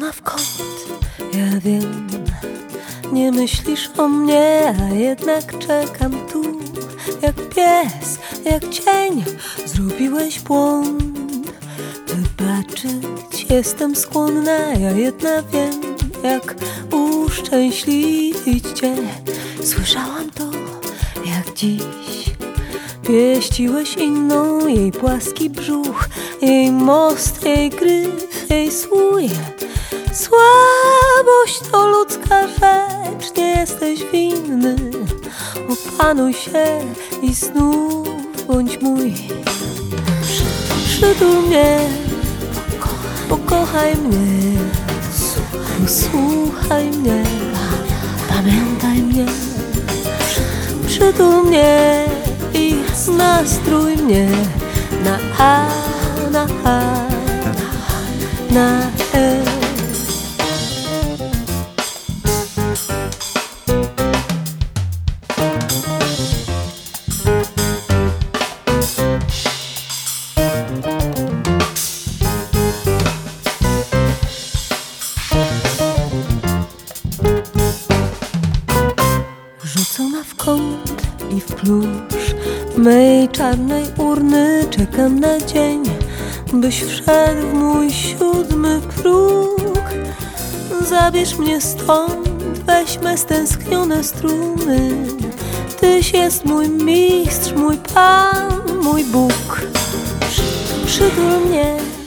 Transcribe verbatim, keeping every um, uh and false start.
Rzucona w kąt, ja wiem, nie myślisz o mnie, a jednak czekam tu. Jak pies, jak cień, zrobiłeś błąd. Wybaczyć jestem skłonna, ja jedna wiem, jak uszczęśliwić cię. Słyszałam to, jak dziś pieściłeś inną, jej płaski brzuch, jej most, jej gryf, jej słój. Słabość to ludzka rzecz, nie jesteś winny. Opanuj się i znów bądź mój. Przytul mnie, pokochaj mnie, posłuchaj mnie, pamiętaj mnie. Przytul mnie i nastrój mnie na A, na A, na E. Rzucona w kąt i w plusz mej czarnej urny czekam na dzień, byś wszedł w mój siódmy próg. Zabierz mnie stąd, weźmy stęsknione struny. Tyś jest mój mistrz, mój Pan, mój Bóg. Przytul mnie